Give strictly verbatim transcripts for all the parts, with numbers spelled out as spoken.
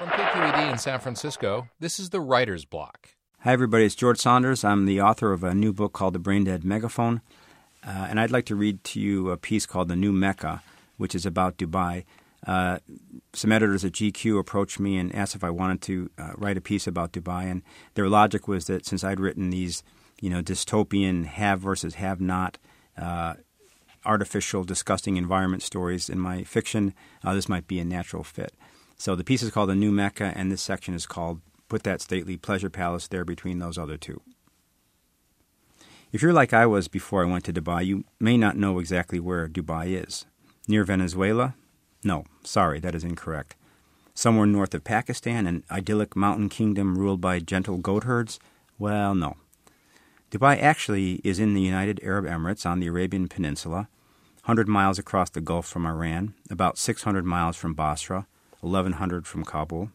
From K Q E D in San Francisco, this is the Writer's Block. Hi, everybody. It's George Saunders. I'm the author of a new book called The Brain Dead Megaphone, uh, and I'd like to read to you a piece called The New Mecca, which is about Dubai. Uh, some editors at G Q approached me and asked if I wanted to uh, write a piece about Dubai, and their logic was that since I'd written these, you know, dystopian have versus have not, uh, artificial, disgusting environment stories in my fiction, uh, this might be a natural fit. So the piece is called The New Mecca, and this section is called Put That Stately Pleasure Palace There Between Those Other Two. If you're like I was before I went to Dubai, you may not know exactly where Dubai is. Near Venezuela? No, sorry, that is incorrect. Somewhere north of Pakistan, an idyllic mountain kingdom ruled by gentle goat herds? Well, no. Dubai actually is in the United Arab Emirates on the Arabian Peninsula, one hundred miles across the Gulf from Iran, about six hundred miles from Basra, eleven hundred from Kabul.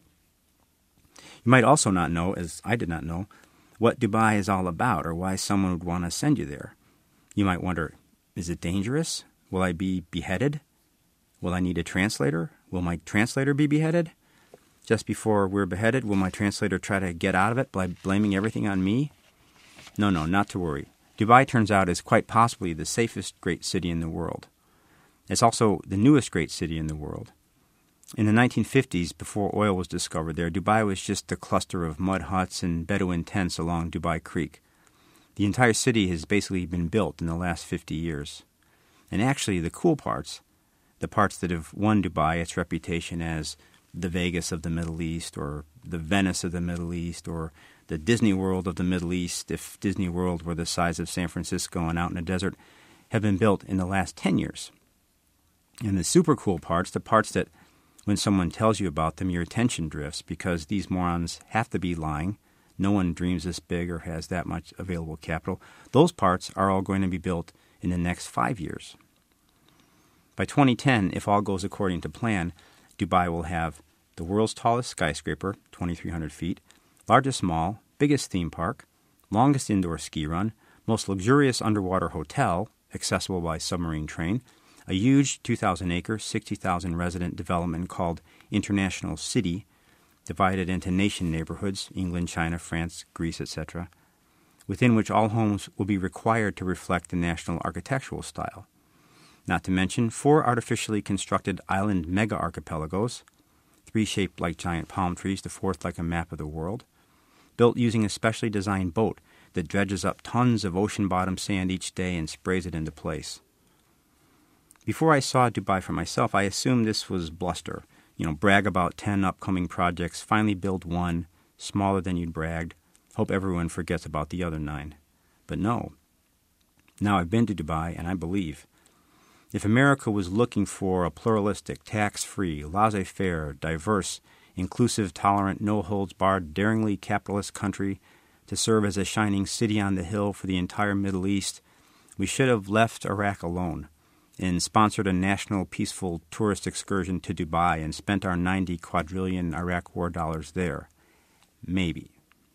You might also not know, as I did not know, what Dubai is all about or why someone would want to send you there. You might wonder, is it dangerous? Will I be beheaded? Will I need a translator? Will my translator be beheaded? Just before we're beheaded, will my translator try to get out of it by blaming everything on me? No, no, not to worry. Dubai, turns out, is quite possibly the safest great city in the world. It's also the newest great city in the world. In the nineteen fifties, before oil was discovered there, Dubai was just a cluster of mud huts and Bedouin tents along Dubai Creek. The entire city has basically been built in the last fifty years. And actually, the cool parts, the parts that have won Dubai its reputation as the Vegas of the Middle East or the Venice of the Middle East or the Disney World of the Middle East, if Disney World were the size of San Francisco and out in the desert, have been built in the last ten years. And the super cool parts, the parts that when someone tells you about them, your attention drifts because these morons have to be lying. No one dreams this big or has that much available capital. Those parts are all going to be built in the next five years. By twenty ten, if all goes according to plan, Dubai will have the world's tallest skyscraper, twenty-three hundred feet, largest mall, biggest theme park, longest indoor ski run, most luxurious underwater hotel, accessible by submarine train, a huge two thousand acre, sixty thousand resident development called International City, divided into nation neighborhoods, England, China, France, Greece, et cetera, within which all homes will be required to reflect the national architectural style. Not to mention four artificially constructed island mega-archipelagos, three shaped like giant palm trees, the fourth like a map of the world, built using a specially designed boat that dredges up tons of ocean-bottom sand each day and sprays it into place. Before I saw Dubai for myself, I assumed this was bluster. You know, brag about ten upcoming projects, finally build one, smaller than you'd bragged, hope everyone forgets about the other nine. But no. Now I've been to Dubai, and I believe. If America was looking for a pluralistic, tax-free, laissez-faire, diverse, inclusive, tolerant, no-holds-barred, daringly capitalist country to serve as a shining city on the hill for the entire Middle East, we should have left Iraq alone and sponsored a national peaceful tourist excursion to Dubai and spent our ninety quadrillion Iraq war dollars there. Maybe.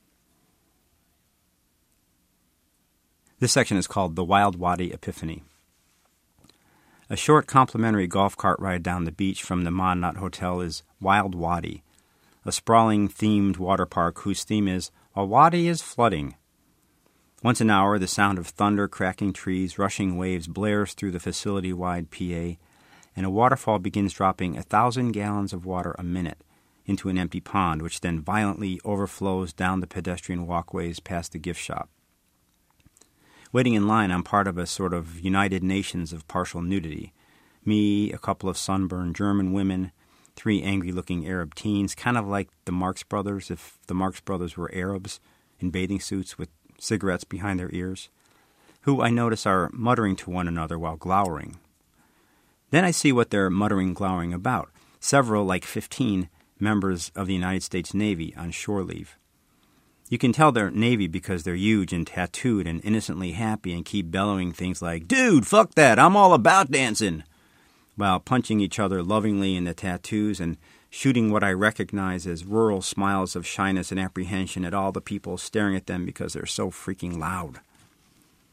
This section is called The Wild Wadi Epiphany. A short complimentary golf cart ride down the beach from the Monat Hotel is Wild Wadi, a sprawling themed water park whose theme is A Wadi is Flooding. Once an hour, the sound of thunder, cracking trees, rushing waves blares through the facility-wide P A, and a waterfall begins dropping a thousand gallons of water a minute into an empty pond, which then violently overflows down the pedestrian walkways past the gift shop. Waiting in line, I'm part of a sort of United Nations of partial nudity. Me, a couple of sunburned German women, three angry-looking Arab teens, kind of like the Marx Brothers if the Marx Brothers were Arabs, in bathing suits with cigarettes behind their ears, who I notice are muttering to one another while glowering. Then I see what they're muttering glowering about. Several, like fifteen, members of the United States Navy on shore leave. You can tell they're Navy because they're huge and tattooed and innocently happy and keep bellowing things like, "Dude, fuck that, I'm all about dancing," while punching each other lovingly in the tattoos and shooting what I recognize as rural smiles of shyness and apprehension at all the people staring at them because they're so freaking loud.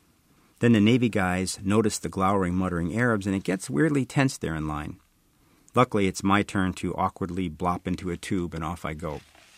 Then the Navy guys notice the glowering, muttering Arabs, and it gets weirdly tense there in line. Luckily, it's my turn to awkwardly blop into a tube, and off I go.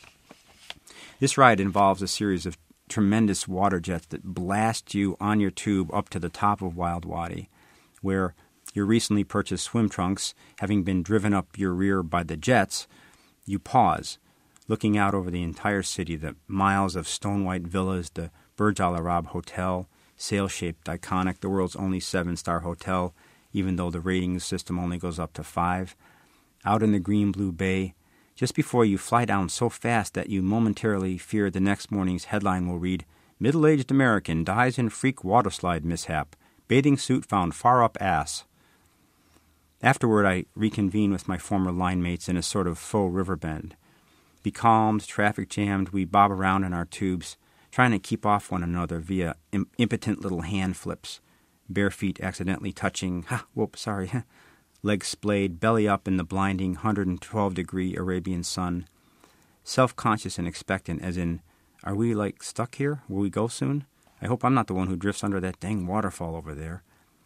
This ride involves a series of tremendous water jets that blast you on your tube up to the top of Wild Wadi, where your recently purchased swim trunks, having been driven up your rear by the jets, you pause, looking out over the entire city, the miles of stone-white villas, the Burj Al Arab Hotel, sail-shaped, iconic, the world's only seven-star hotel, even though the rating system only goes up to five. Out in the green-blue bay, just before you fly down so fast that you momentarily fear the next morning's headline will read, "Middle-aged American dies in freak waterslide mishap. Bathing suit found far up ass." Afterward, I reconvene with my former line mates in a sort of faux riverbend. Becalmed, traffic jammed, we bob around in our tubes, trying to keep off one another via im- impotent little hand flips, bare feet accidentally touching, ha, whoop, sorry, legs splayed, belly up in the blinding one hundred twelve degree Arabian sun, self-conscious and expectant, as in, are we, like, stuck here? Will we go soon? I hope I'm not the one who drifts under that dang waterfall over there.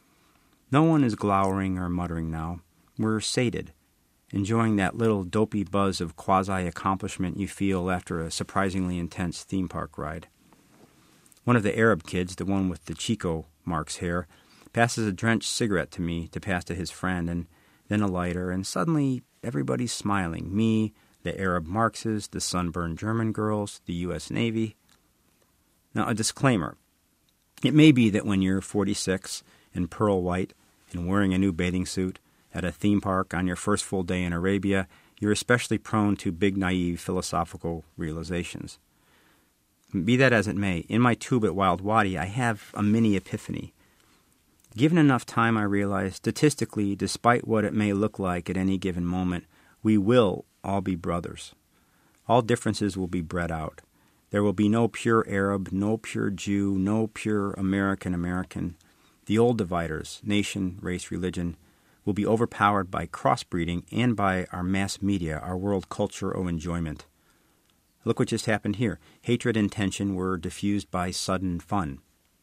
No one is glowering or muttering now. We're sated, enjoying that little dopey buzz of quasi-accomplishment you feel after a surprisingly intense theme park ride. One of the Arab kids, the one with the Chico Marx hair, passes a drenched cigarette to me to pass to his friend, and then a lighter, and suddenly everybody's smiling. Me, the Arab Marxists, the sunburned German girls, the U S Navy. Now, a disclaimer. It may be that when you're forty-six and pearl white and wearing a new bathing suit at a theme park on your first full day in Arabia, you're especially prone to big, naive philosophical realizations. Be that as it may, in my tube at Wild Wadi, I have a mini epiphany. Given enough time, I realize, statistically, despite what it may look like at any given moment, we will all be brothers. All differences will be bred out. There will be no pure Arab, no pure Jew, no pure American-American. The old dividers, nation, race, religion, will be overpowered by crossbreeding and by our mass media, our world culture of enjoyment. Look what just happened here. Hatred and tension were diffused by sudden fun.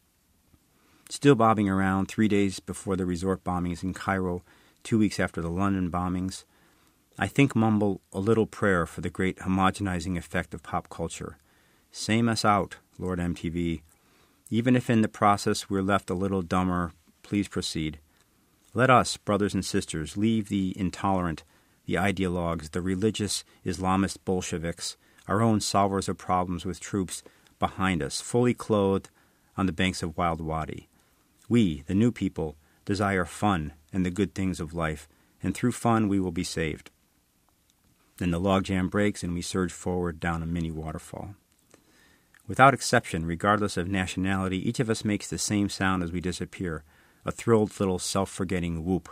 Still bobbing around three days before the resort bombings in Cairo, two weeks after the London bombings, I think mumble a little prayer for the great homogenizing effect of pop culture. Same us out, Lord M T V. Even if in the process we're left a little dumber, please proceed. Let us, brothers and sisters, leave the intolerant, the ideologues, the religious Islamist Bolsheviks, our own solvers of problems with troops, behind us, fully clothed on the banks of Wild Wadi. We, the new people, desire fun and the good things of life, and through fun we will be saved. Then the logjam breaks and we surge forward down a mini waterfall. Without exception, regardless of nationality, each of us makes the same sound as we disappear, a thrilled little self-forgetting whoop.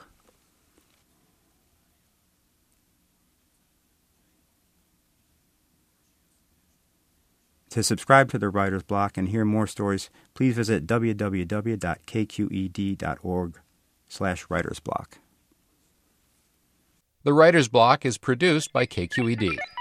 To subscribe to the Writer's Block and hear more stories, please visit w w w dot k q e d dot org slash writersblock. The Writer's Block is produced by K Q E D.